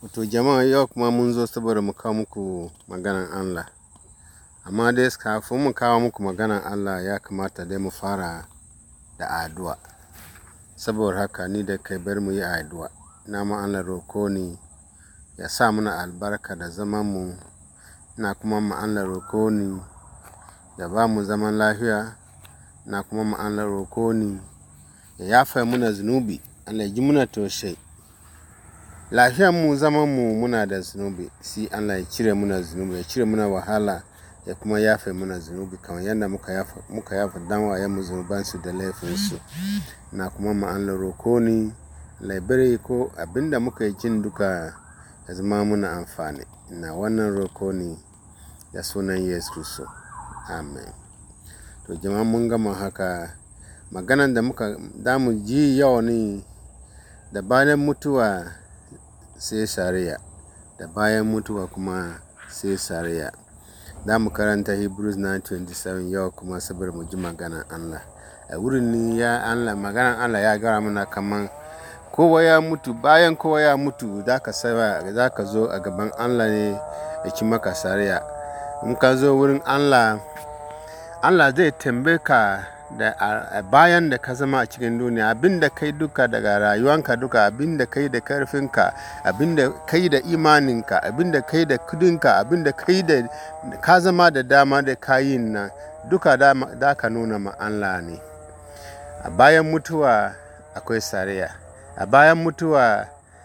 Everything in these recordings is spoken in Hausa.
To jama'a yau kuma mun zo saboda mu kawo muku maganan Allah. Amma dai kafin mu kawo muku maganan Allah ya kamata dai mu fara da addu'a. Saboda haka ni da kai bari mu yi addu'a. Na ma Allah roko ni ya sa muna albarka da zaman mu. Na kuma ma Allah roko ni ya ba mu zaman lafiya. Na kuma ma Allah roko ni ya yafe muna zunubi. Allah ya ji muna tausayi. Lafiyar mu zaman mu muna da zunubi, sai Allah ya cire muna zunubi, ya cire muna wahala, ya kuma yafe muna zunubi kamar yadda muka yafe dan wayen mu zunubansu da laifinsu. Na kuma ma Allah roko ni Allah ya bari ko abinda muka yi jin duka ya zama muna amfani. Na wannan roko ni da sunan Yesu Kristo. Amen. To jama'a mun gama haka maganan da damu ji yau ne da bayan mutuwa sai shari'a, da bayan mutuwa kuma sai shari'a. Za mu karanta Hebrews 9:27 yau kuma saboda mu ji maganan Allah. A wurin ni ya Allah maganan Allah ya gara mana kaman kowa ya mutu, bayan kowa ya mutu za ka zo a gaban Allah ne ya ci maka shari'a. In ka zo wurin Allah, Allah zai tambaye ka da bayan da ka zama a cikin duniya, abin da kai duka daga rayuwanka duka, abin da kai da karfinka, abin da kai da imaninka, abin da kai da kudinka, abin da kai da ka zama da dama da kayin nan duka da ka nuna ma Allah ne. A bayan mutuwa akwai shari'a. A bayan mutuwa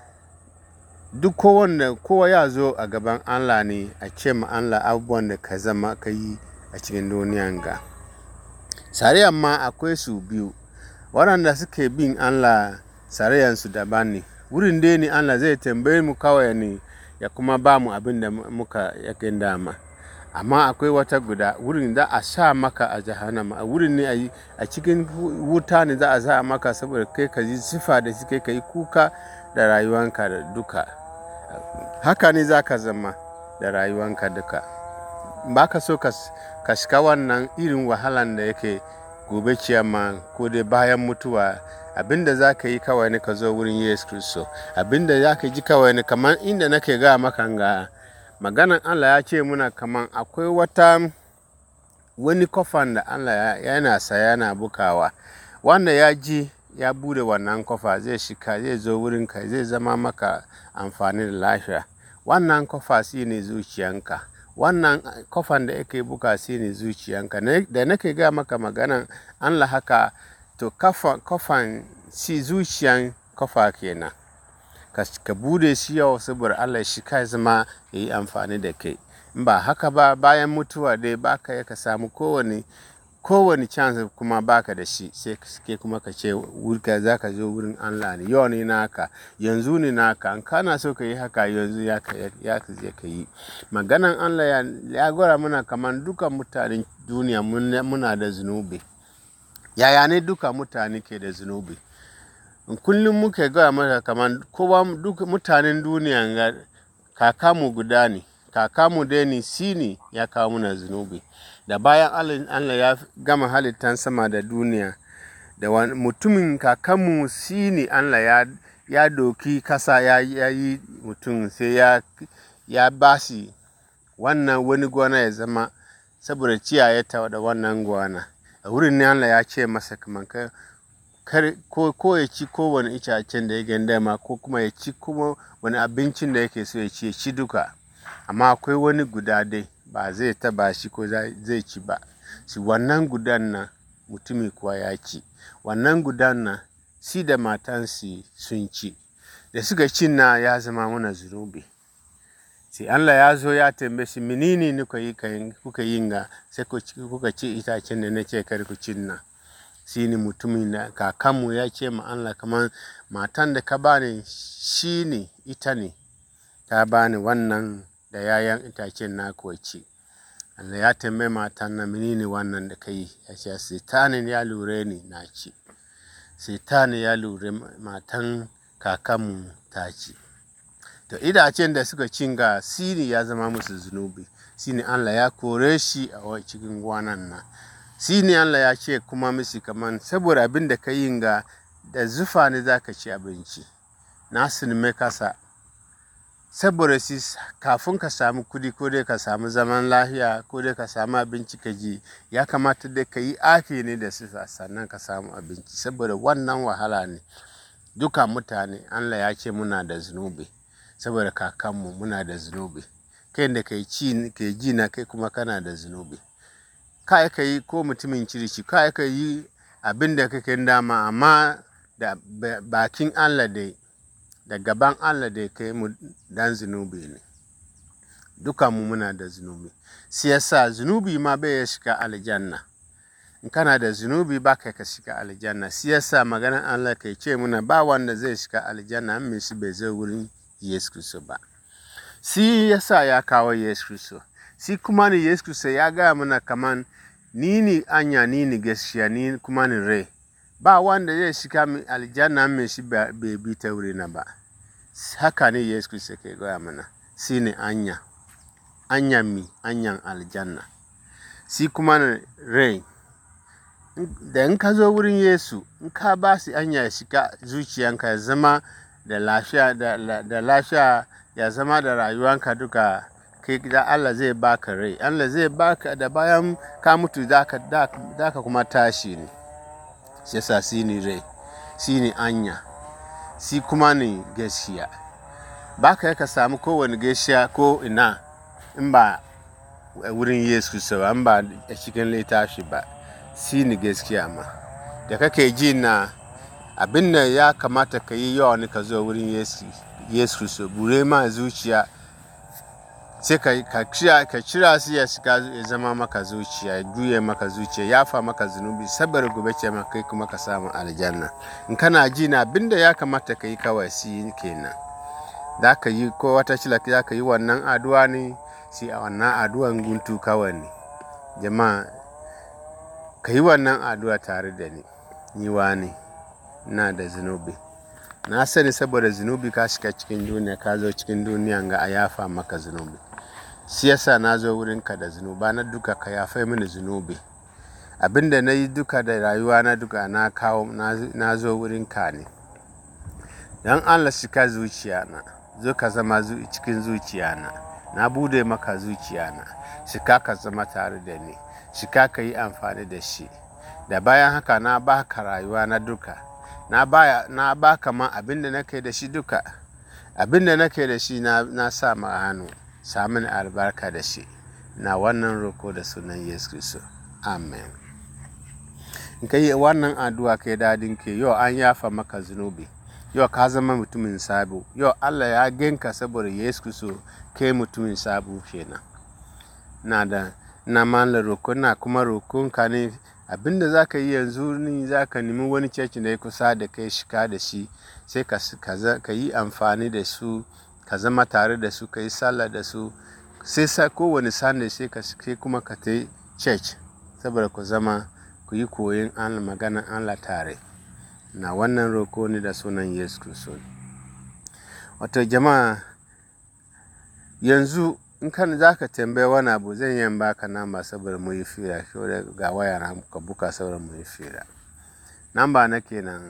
duk kowa ya zo a gaban Allah ne a ce ma Allah abubuwan da ka zama ka yi a cikin duniyan ga. Shari'an ma akwai su biyu. Waɗanda suke bin Allah shari'ansu daban ne. Wurin dai ne Allah zai tambaye mu kawai ne ya kuma ba mu abin da muka yakin dama. Amma akwai wata guda wurin za a sa maka a jahannama. A wurin ne a cikin wuta ne za a sa maka saboda kai ka ji sifa da shi, kai ka yi kuka da rayuwanka da duka. Haka ne za ka zama da rayuwanka duka. Ba ka so ka shiga wannan irin wahalan da yake gobe ciyama ko dai bayan mutuwa. Abinda za ka yi kawai ne ka zo wurin Yesu Kristo. Abinda za ka ji kawai ne kamar inda nake ga maka ga maganan Allah ya ce muna kamar akwai wani kofan da Allah yana saya yana bukawa. Wanda ya ji ya bude wannan kofa zai shiga, zai zo wurinka, zai zama maka amfani da lafiya. Wannan kofa shi ne zuciyanka. Wannan kofan da yake buka shi ne zuciyanka. Da nake ga maka maganan Allah haka, to kofan shi zuciyan kofa kenan. Ka bude shi yau saboda Allah shi ka zama ya yi amfani da kai. In ba haka ba bayan mutuwa dai baka ya ka samu kowane chance kuma baka da shi, sai ke kuma ka ce wurka za ka zo wurin Allah ne. Yau ne naka, yanzu ne naka. In kana so ka yi haka yanzu ya ka yi. Maganan Allah ya gwada mana kamar dukan mutanen duniya muna da zunubi. Yaya ne duka mutane ke da zunubi? Kullum muke gaya maka kamar kowa duka mutanen duniya kakamu guda ne. Kakamu dai ne shi ne ya kawo mana zunubi. Da bayan Allah ya gama halittan sama da duniya, da mutumin kakanmu shi ne Allah ya doki kasa ya yi mutum, sai ya ba shi wani gona ya zama saboda ciyaye ta da wannan gona. A wurin ne Allah ya ce masa kamar ko ya ci kowane itacen da ya gandama ko kuma ya ci kuma wani abincin da yake so ya ci duka. Amma akwai wani guda dai ba zai taba shi ko zai ci ba. Shi wannan gudan nan mutumi kuwa ya ci. Wannan gudan nan shi da matansi sun ci. Da suka ci na ya zama mana zunubi. Sai Allah ya zo ya tambaye shi, menene kuka yi ga sai kuka ci itacen da na ce kar ku ci na. Shi ne mutumin da kakanmu ya ce ma Allah kamar matan da ka bani shi ne ita ne ta bani wannan da yayan itacen na kuwa ci. Allah ya tambaye matan na, menene wannan da ka yi? Ya ce Satanin ya lura ni na ci. Satanin ya lura matan kakanmu ta ci. To itacen da suka cinga shi ne ya zama musu zunubi. Shi ne Allah ya kore shi a cikin gonan nan. Shi ne Allah ya ce kuma musu kamar saboda abin da ka yi ga da zufa ne za ka ci abinci. Na sinime kasa saboda shi kafin ka samu kudi ko dai ka samu zaman lafiya ko dai ka samu abinci ka ji, ya kamata dai ka yi aiki ne da su sannan ka samu abinci, saboda wannan wahala ne. Duka mutane Allah ya ce muna da zunubi, saboda kakanmu muna da zunubi. Kai da ke ji na kai kuma kana da zunubi. Ka yi ko mutumin kirki, ka yi abin da kake dama, amma da bakin Allah dai, da gaban Allah dai kai mu dan zunubi ne. Dukanmu muna da zunubi. Shi yasa zunubi ma bai shiga aljanna. In kana da zunubi ba ka shiga aljanna. Shi yasa maganar Allah ke ce muna ba wanda zai shiga aljanna in shi bai zo wurin Yesu Kristo ba. Shi yasa ya kawo Yesu Kristo. Shi kuma ne Yesu Kristo ya gaya mana kaman ni ne anya, ni ne gaskiya, ni kuma ne rai. Ba wanda zai shiga aljanna in shi bai bi ta wurina ba. Haka ne Yesu Kristo ke gaya mana. Shi ne anya. Anyan aljanna. Shi kuma ne rai. Da in ka zo wurin Yesu, in ka ba shi anya ya shiga zuciyanka, ya zama da lafiya, ya zama da rayuwanka duka, kai da Allah zai baka rai. Allah zai baka da bayan ka mutu da ka kuma tashi ne. Shi yasa shi ne rai, shi ne anya, shi kuma ne gaskiya. Ba ka samu kowane gaskiya ko ina in ba wurin Yesu Kristo ba, in ba a cikin littafi ba. Shi ne gaskiya ma. Da kake ji na abin da ya kamata ka yi yau ne ka zo wurin Yesu Kristo, bure ma zuciya, sai ka cira su ya shiga ya zama maka zuciya, ya juye maka zuciya, ya fa maka zunubi, saboda gobe ce maka kai kuma ka samu aljanna. In kana ji na abin da ya kamata ka yi kawai shi kenan. Da ka yi ko wata shila za ka yi wannan addu'a ne, shi a wannan addu'an guntu kawai ne. Jama'a, ka yi wannan addu'a tare da ni. Ni wani ina da zunubi. Na sani saboda zunubi ka shiga cikin duniya, ka zo cikin duniya ga a yafa maka zunubi. Shi yasa na zo wurinka da zunuba na duka, ka yafe mini zunubi. Abin da na yi duka da rayuwa na duka na zo wurinka ne. Don Allah shiga zuciya na, zo ka zama cikin zuciya na. Na bude maka zuciya na, shiga ka zama tare da ni, shiga ka yi amfani da shi. Da bayan haka na baka rayuwa na duka. Na baka ma abin da nake da shi duka. Abin da nake da shi na sa ma hannu, samun albarka da shi. Na wannan roko da sunan Yesu Kristo. Amen. In ka yi wannan addu'a kai dadin ke, yau an yafa maka zunubi. Yau ka zama mutumin sabo. Yau Allah ya ganka saboda Yesu Kristo, kai mutumin sabo kenan. Na mala roko, na kuma rokonka ne abinda za ka yi yanzu ne, za ka nemi wani ceci da ya kusa da kai, shiga da shi, sai ka yi amfani da su, ka zama tare da su, ka yi sallah da su, sai kowane Sunday sai kuma ka ta church, saboda ku yi koyin maganan Allah tare. Na wannan roko ne da sunan Yesu Kristo. Wato jama'a, yanzu in za ka tambaye wani abu, zan yi baka namba saboda mu yi fira, ga waya na ka buka saboda mu yi fira. Namba na kenan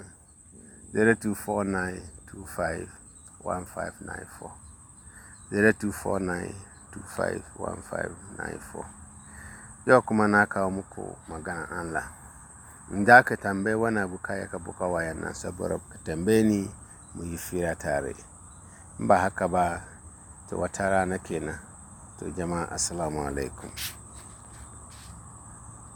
0249251594. 0249251594. Yau kuma na kawo muku maganan Allah. In za ka tambaye wani abu, ka buka waya na saboda ka tambaye ni mu yi fira tare. In ba haka ba, to wata rana kenan. To jama'a, assalamu alaikum.